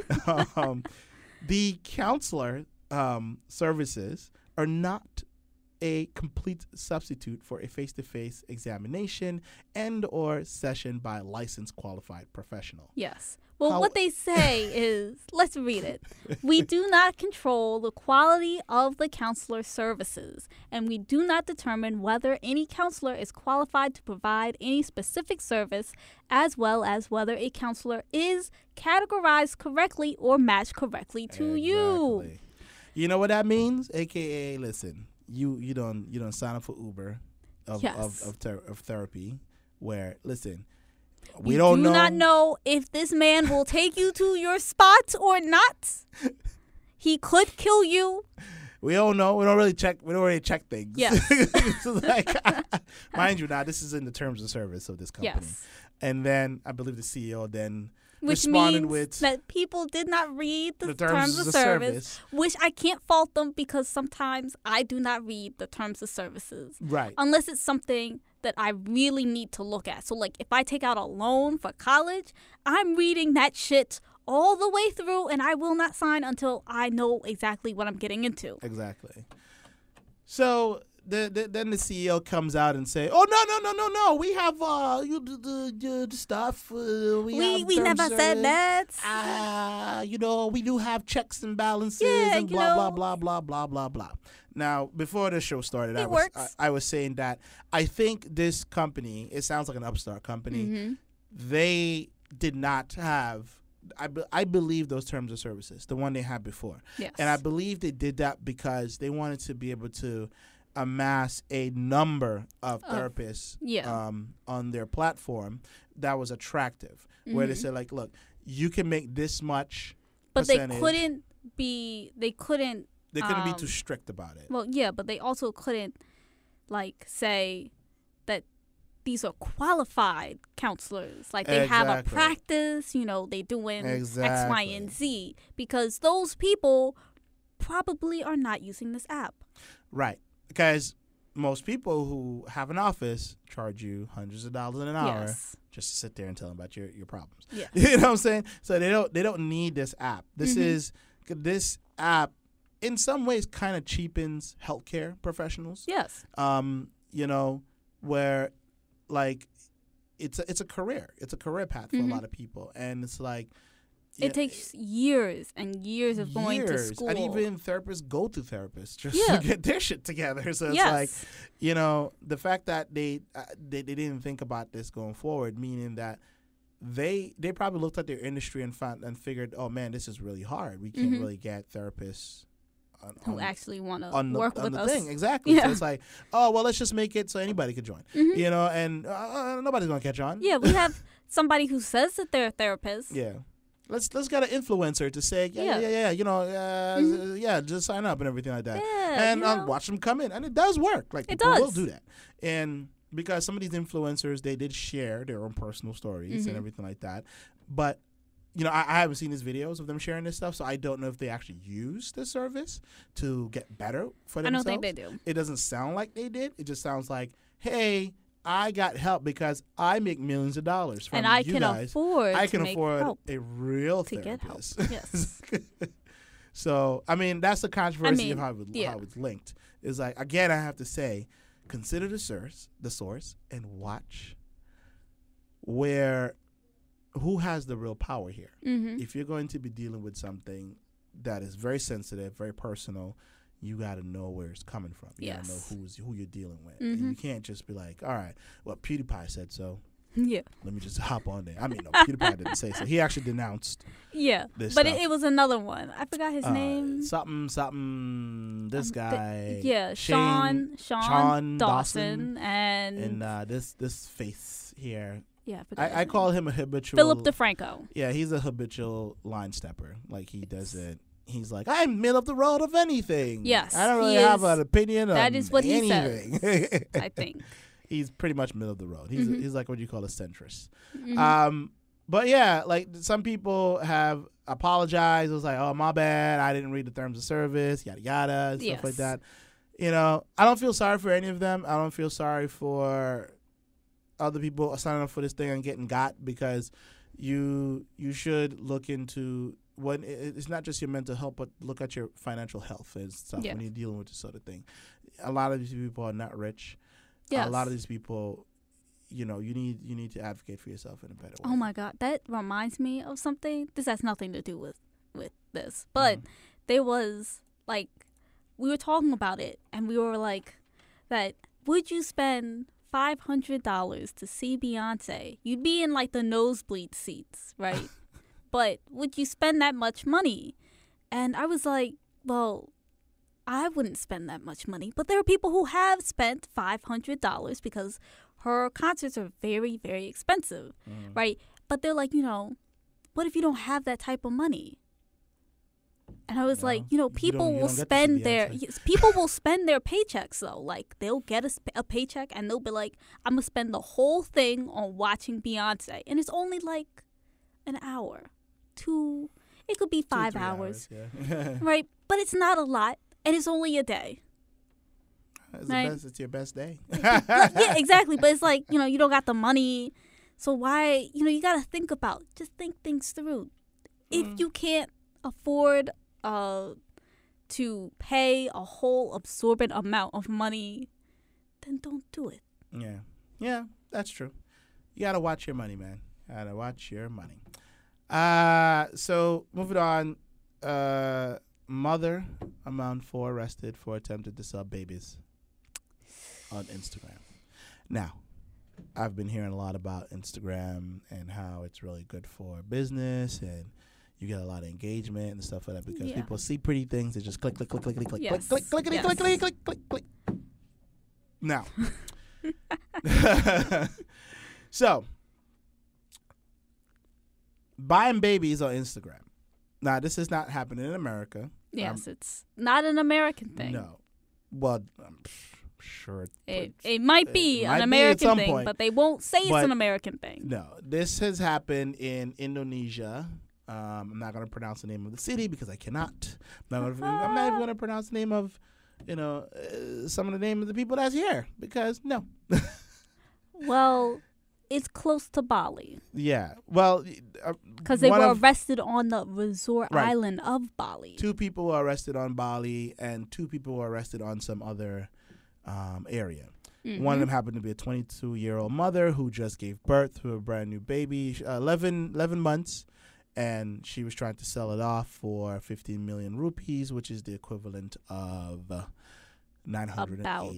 The counselor services are not a complete substitute for a face-to-face examination and or session by a licensed qualified professional. Yes. Well, what they say is, let's read it. We do not control the quality of the counselor services, and we do not determine whether any counselor is qualified to provide any specific service, as well as whether a counselor is categorized correctly or matched correctly to you. You know what that means? AKA, listen. You don't sign up for Uber of therapy, where, listen, we don't know. You do not know if this man will take you to your spot or not. He could kill you. We all know. We don't really check things. Yes. Like, mind you, now this is in the terms of service of this company. Yes. And then I believe the CEO then Which responded means with that people did not read the terms of service, which I can't fault them because sometimes I do not read the terms of services. Right. Unless it's something that I really need to look at. So, like, if I take out a loan for college, I'm reading that shit all the way through, and I will not sign until I know exactly what I'm getting into. Exactly. So then the CEO comes out and say, "Oh no! We have the stuff. We never said that. We do have checks and balances and blah blah blah." Now, before the show started, I was saying that I think this company, it sounds like an upstart company. Mm-hmm. They did not have. I believe those terms of services, the one they had before. Yes. And I believe they did that because they wanted to be able to amass a number of therapists on their platform that was attractive, where they said, like, look, you can make this much percentage. But they couldn't be too strict about it. Well, yeah, but they also couldn't, like, say that these are qualified counselors. Like, they have a practice, they doing X, Y, and Z. Because those people probably are not using this app. Right. Because most people who have an office charge you hundreds of dollars an hour just to sit there and tell them about your problems. Yeah. You know what I'm saying? So they don't need this app. This app in some ways kind of cheapens healthcare professionals. Yes. Where, like, it's a career. It's a career path for a lot of people, and it's like it takes years and years of going to school. And even therapists go to therapists just to get their shit together. So it's like, the fact that they didn't think about this going forward, meaning that they probably looked at their industry and figured, oh man, this is really hard. We can't really get therapists who actually want to work with us. Thing. Exactly. Yeah. So it's like, oh, well, let's just make it so anybody could join. And nobody's going to catch on. Yeah, we have somebody who says that they're a therapist. Yeah. Let's get an influencer to say, just sign up and everything like that. Yeah, and watch them come in. And it does work. Like, people will do that. And because some of these influencers, they did share their own personal stories and everything like that. But I haven't seen these videos of them sharing this stuff, so I don't know if they actually use the service to get better for themselves. I don't think they do. It doesn't sound like they did. It just sounds like, hey, I got help because I make millions of dollars from and I you can guys. afford I can to afford make help a real to therapist. get help. Yes. So, I mean, that's the controversy of how it's linked. Is like, again, I have to say, consider the source and watch who has the real power here. If you're going to be dealing with something that is very sensitive, very personal, you got to know where it's coming from. You got to know who you're dealing with. And you can't just be like, all right, well, PewDiePie said so. Yeah. Let me just hop on there. I mean, no, PewDiePie didn't say so. He actually denounced this but stuff. it was another one. I forgot his name. Something, this guy. Sean Dawson. And this face here. Yeah, I call him a habitual. Philip DeFranco. Yeah, he's a habitual line stepper. Like, he does it. He's like, I'm middle of the road of anything. Yes, I don't really have an opinion on anything. That is what he says, I think. He's pretty much middle of the road. He's like what you call a centrist. But yeah, like, some people have apologized. It was like, oh, my bad. I didn't read the terms of service, yada, yada, and stuff like that. I don't feel sorry for any of them. I don't feel sorry for other people signing up for this thing and getting got, because you should look into when it's not just your mental health, but look at your financial health and stuff when you're dealing with this sort of thing. A lot of these people are not rich. Yes. A lot of these people, you need to advocate for yourself in a better way. Oh my God, that reminds me of something. This has nothing to do with this, but there was, like, we were talking about it, and we were like, that would you spend $500 to see Beyonce? You'd be in, like, the nosebleed seats, right? But would you spend that much money? And I was like, well, I wouldn't spend that much money. But there are people who have spent $500 because her concerts are very, very expensive, right? But they're like, what if you don't have that type of money? And I was like, people will spend their paychecks though. Like they'll get a paycheck and they'll be like, I'm gonna spend the whole thing on watching Beyonce, and it's only like an hour, it could be 5 hours, yeah. right? But it's not a lot, and it's only a day. It's your best day. Yeah, exactly. But it's like, you don't got the money, so why? You gotta think things through. If you can't afford to pay a whole absorbent amount of money, then don't do it. Yeah, that's true. You gotta watch your money, man. Gotta watch your money. So moving on, mother among 4 arrested for attempted to sell babies on Instagram. Now, I've been hearing a lot about Instagram and how it's really good for business and you get a lot of engagement and stuff like that because people see pretty things. They just click, click, click, click, click, click, yes. click, click, click, click, click, click, click, click. Now, so buying babies on Instagram. Now, this is not happening in America. Yes, it's not an American thing. No. Well, I'm sure it might be an American thing, point, but they won't say it's an American thing. No, this has happened in Indonesia. I'm not going to pronounce the name of the city because I cannot. I'm not even going to pronounce the name of, some of the name of the people that's here because no. Well, it's close to Bali. Yeah. Well, because they were arrested on the resort island of Bali. 2 people were arrested on Bali and 2 people were arrested on some other area. Mm-hmm. One of them happened to be a 22-year-old mother who just gave birth to a brand new baby, 11 months. And she was trying to sell it off for 15 million rupees, which is the equivalent of $987.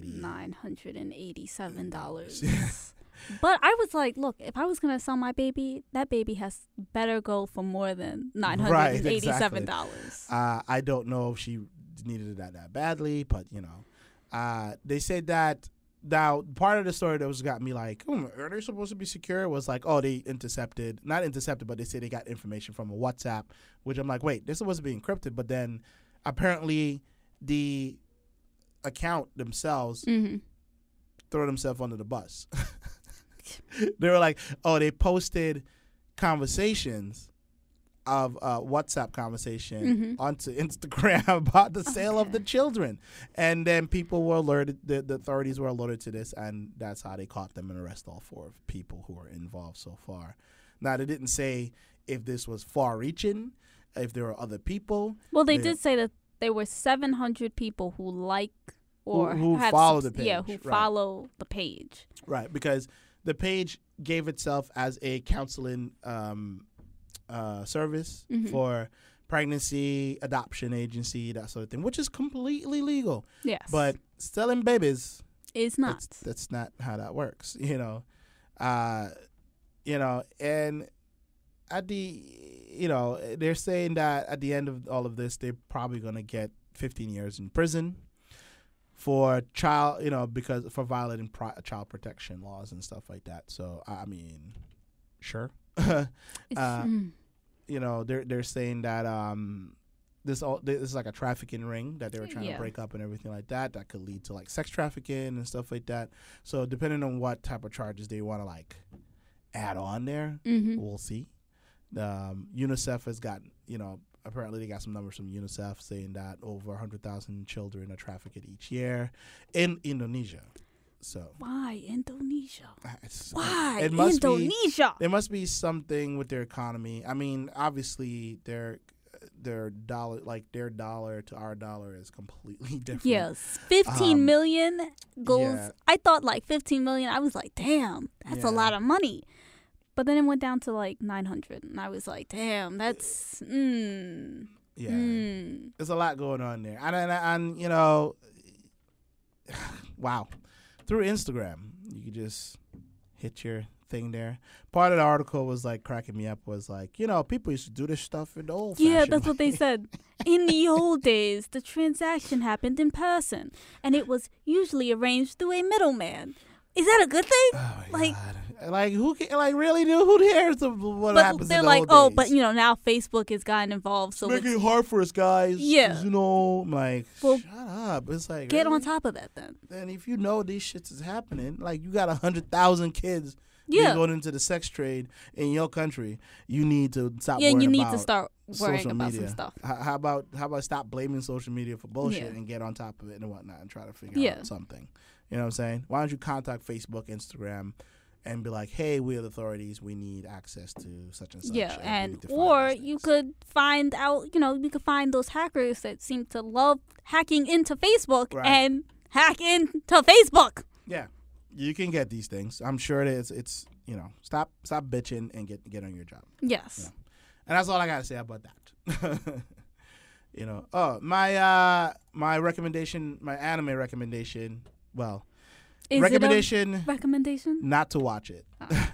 But I was like, look, if I was going to sell my baby, that baby has better go for more than $987. Right, exactly. I don't know if she needed it that badly, but, they said that. Now, part of the story that was got me like, are they supposed to be secure? Was like, they not intercepted, but they say they got information from a WhatsApp, which I'm like, wait, they're supposed to be encrypted. But then apparently the account themselves throw themselves under the bus. They were like, they posted conversations of WhatsApp conversation onto Instagram about the sale of the children. And then people were alerted, the authorities were alerted to this, and that's how they caught them and arrested all 4 people who were involved so far. Now, they didn't say if this was far-reaching, if there were other people. Well, they did say that there were 700 people who who follow the page. Yeah, who follow the page. Right, because the page gave itself as a counseling service for pregnancy, adoption agency, that sort of thing, which is completely legal. Yes. But selling babies is not. That's not how that works, and at the, they're saying that at the end of all of this, they're probably going to get 15 years in prison for because for violating child protection laws and stuff like that. So, I mean, sure. They're saying that this is like a trafficking ring that they were trying to break up and everything like that. That could lead to like sex trafficking and stuff like that. So depending on what type of charges they want to like add on there, we'll see. UNICEF has got apparently they got some numbers from UNICEF saying that over 100,000 children are trafficked each year in Indonesia. So why Indonesia? Why Indonesia? There must be something with their economy. I mean, obviously their dollar, like their dollar to our dollar, is completely different. Yes, 15 million goes. Yeah. I thought like 15 million. I was like, damn, that's a lot of money. But then it went down to like 900, and I was like, damn, that's There's a lot going on there, and wow. Through Instagram, you could just hit your thing there. Part of the article was like cracking me up. Was like, people used to do this stuff in the old fashioned. Yeah, that's what they said. In the old days, the transaction happened in person, and it was usually arranged through a middleman. Is that a good thing? Oh my God. Like who can, like really do who cares what happens? They're in the like, old days? but now Facebook has gotten involved, so Making it hard for us guys. Yeah. 'Cause, I'm like, Well, shut up. It's like get really? on top of that then. And if you know these shits is happening, like you got 100,000 kids going into the sex trade in your country, you need to stop. Yeah, you need about to start worrying social about media. some stuff. How about stop blaming social media for bullshit and get on top of it and whatnot and try to figure out something. You know what I'm saying? Why don't you contact Facebook, Instagram, and be like, hey, we're the authorities. We need access to such and such. Yeah, or you could find out, you could find those hackers that seem to love hacking into Facebook and hack into Facebook. Yeah, you can get these things. I'm sure it's stop bitching and get on your job. Yes. And that's all I got to say about that. My recommendation, my anime recommendation, Is recommendation, it a recommendation? not to watch it. Oh.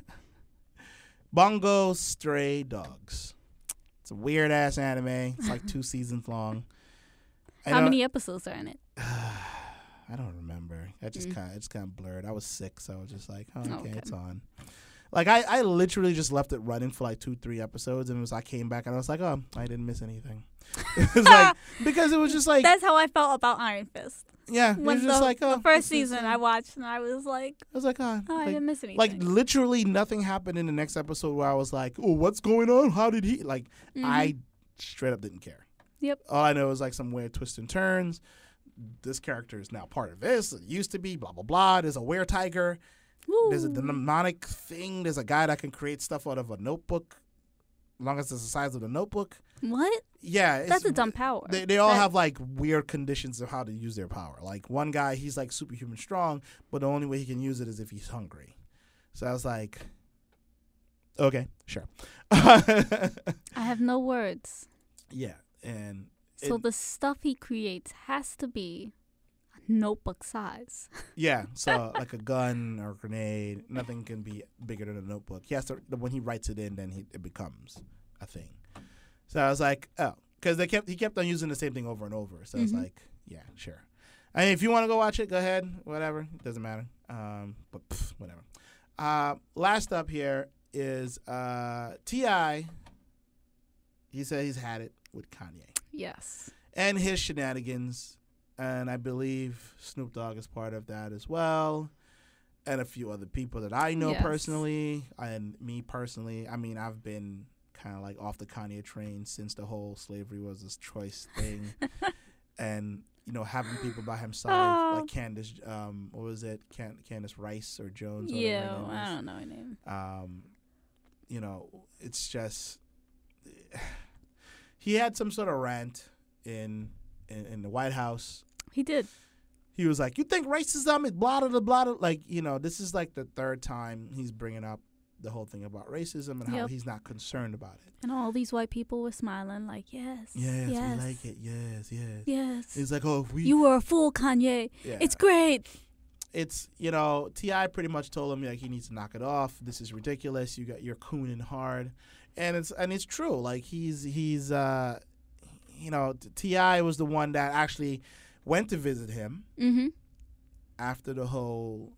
Bungo Stray Dogs. It's a weird ass anime. It's like 2 seasons long. How many episodes are in it? I don't remember. It's kind of blurred. I was sick, so I was just like, okay, it's on. Like I literally just left it running for like 2-3 episodes, and I came back and I was like, oh, I didn't miss anything. It's like because it was just like that's how I felt about Iron Fist. Yeah, it was just like the first season I watched, and I was like, I didn't miss anything. Like literally nothing happened in the next episode where I was like, oh, what's going on? How did he like? I straight up didn't care. Yep. All I know is like some weird twists and turns. This character is now part of this. It used to be blah blah blah. There's a were-tiger. Ooh. There's a demonic thing. There's a guy that can create stuff out of a notebook, as long as it's the size of the notebook. What? Yeah. That's a dumb power. They all have like weird conditions of how to use their power. Like one guy, he's like superhuman strong, but the only way he can use it is if he's hungry. So I was like, okay, sure. I have no words. Yeah. And so the stuff he creates has to be notebook size. Yeah, so like a gun or a grenade, nothing can be bigger than a notebook. He has to, when he writes it in, then it becomes a thing. So I was like, oh, because he kept on using the same thing over and over. So I was like, yeah, sure. I mean, if you want to go watch it, go ahead, whatever, it doesn't matter. But whatever. Last up here is T.I. He said he's had it with Kanye. Yes. And his shenanigans. And I believe Snoop Dogg is part of that as well. And a few other people that I know personally. And me personally. I mean, I've been kind of like off the Kanye train since the whole slavery was his choice thing. And, having people by himself, like Candace, what was it? Candace Rice or Jones? Yeah, I don't know her name. It's just... He had some sort of rant in the White House. He did. He was like, you think racism is blah, blah, blah, blah. Like, this is like the third time he's bringing up the whole thing about racism and how he's not concerned about it. And all these white people were smiling like, yes, we like it. Yes. Yes. He's like, oh, you were a fool, Kanye. Yeah. It's great. It's, T.I. pretty much told him like he needs to knock it off. This is ridiculous. You're cooning hard. And it's true. Like he's T.I. was the one that actually went to visit him after the whole,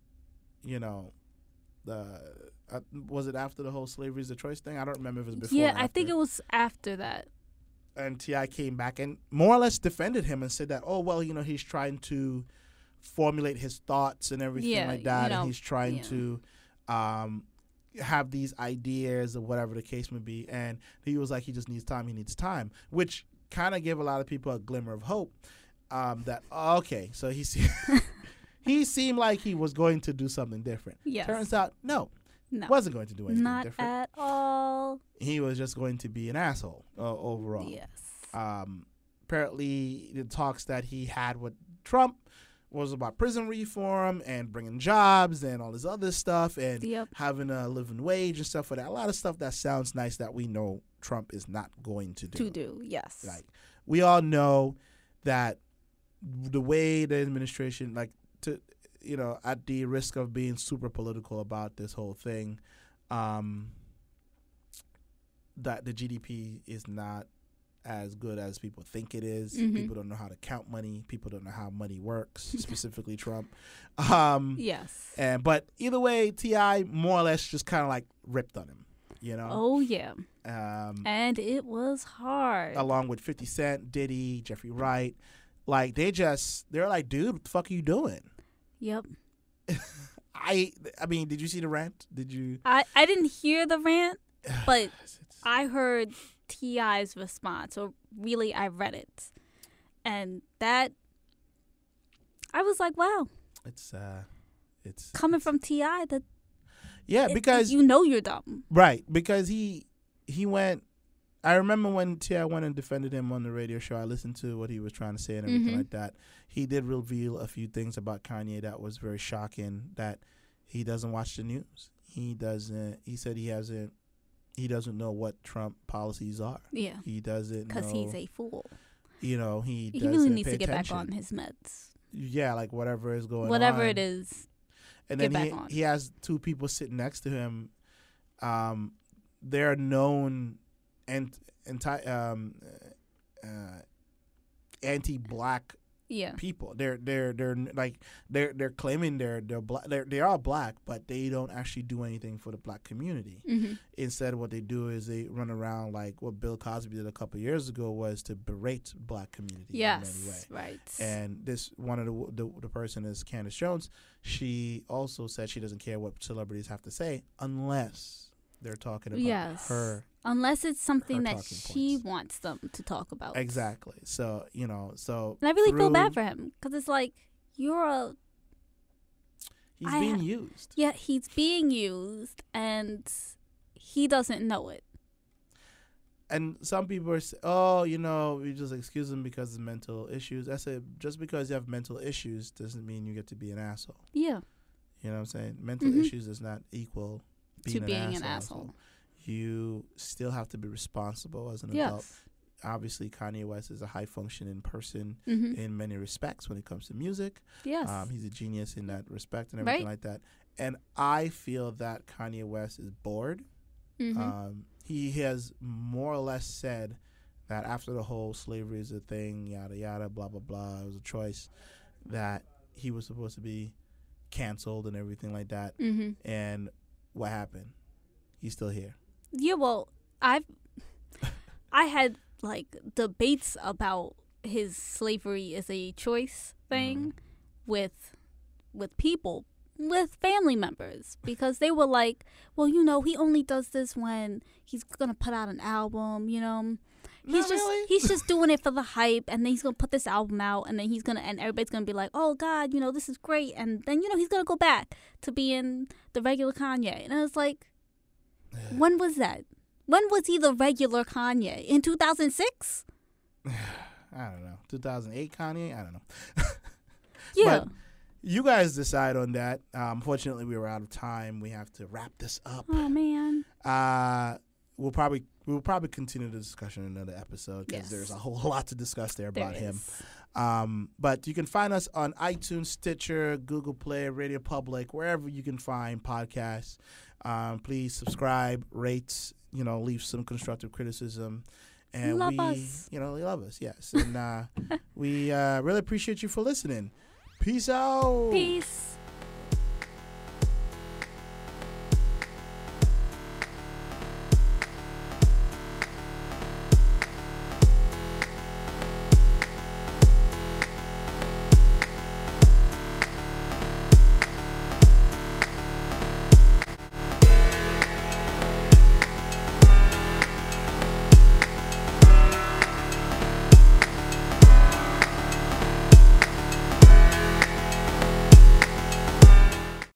was it after the whole slavery is the choice thing? I don't remember if it was before. Yeah, I think it was after that. And T.I. came back and more or less defended him and said that, oh, well, he's trying to formulate his thoughts and everything like that. And he's trying to have these ideas or whatever the case may be. And he was like, he just needs time. He needs time, which kind of gave a lot of people a glimmer of hope that, okay, so he seemed like he was going to do something different. Yes. Turns out, no. Wasn't going to do anything different. Not at all. He was just going to be an asshole overall. Yes. Apparently, the talks that he had with Trump was about prison reform and bringing jobs and all this other stuff and having a living wage and stuff like that. A lot of stuff that sounds nice that we know Trump is not going to do. Yes. Like, we all know that the way the administration, at the risk of being super political about this whole thing, that the GDP is not as good as people think it is. People don't know how to count money. People don't know how money works, specifically Trump. Yes. But either way, T.I. more or less just kind of like ripped on him, you know? Oh, yeah. And it was hard. Along with 50 Cent, Diddy, Jeffrey Wright. Like, they're like, dude, what the fuck are you doing? Yep. I mean, did you see the rant? Did you? I didn't hear the rant, but I heard T.I.'s response, or really I read it. And that, I was like, wow. It's coming from T.I. that. Yeah, because you know you're dumb. Right, because he went. I remember when T.I. went and defended him on the radio show. I listened to what he was trying to say and everything like that. He did reveal a few things about Kanye that was very shocking. That he doesn't watch the news. He doesn't. He said he doesn't know what Trump policies are. Yeah, he doesn't because he's a fool. You know, he really needs to get back on his meds. Yeah, like whatever is going on. Whatever it is. And then he has two people sitting next to him. They're known anti-black people. They're claiming they're black. They are black, but they don't actually do anything for the black community. Instead, what they do is they run around like what Bill Cosby did a couple of years ago, was to berate black community. Yes, in any way. right. And this one of the person is Candace Jones. She also said she doesn't care what celebrities have to say unless they're talking about her. Unless it's something that she wants them to talk about. Exactly. So, you know, and I really feel bad for him, because it's like, he's being used. Yeah, he's being used, and he doesn't know it. And some people are saying, oh, you know, we just excuse him because of mental issues. I said, just because you have mental issues doesn't mean you get to be an asshole. Yeah. You know what I'm saying? Mental issues does not equal being an asshole. So you still have to be responsible as an adult. Obviously, Kanye West is a high-functioning person in many respects when it comes to music. Yes. He's a genius in that respect and everything like that. And I feel that Kanye West is bored. He has more or less said that after the whole slavery is a thing, yada, yada, blah, blah, blah, it was a choice, that he was supposed to be canceled and everything like that. And what happened? He's still here. Yeah, well, I had like debates about his slavery is a choice thing with people, with family members, because they were like, well, you know, he only does this when he's gonna put out an album, you know. He's just doing it for the hype, and then he's gonna put this album out, and then and everybody's gonna be like, oh God, you know, this is great, and then, you know, he's gonna go back to being the regular Kanye. And I was like, when was that? When was he the regular Kanye? In 2006? I don't know. 2008 Kanye? I don't know. Yeah. But you guys decide on that. Unfortunately, we were out of time. We have to wrap this up. Oh, man. We'll probably continue the discussion in another episode, because there's a whole lot to discuss there about him. But you can find us on iTunes, Stitcher, Google Play, Radio Public, wherever you can find podcasts. Please subscribe, rate, you know, leave some constructive criticism. And love us. You know, they love us, yes. And we really appreciate you for listening. Peace out. Peace.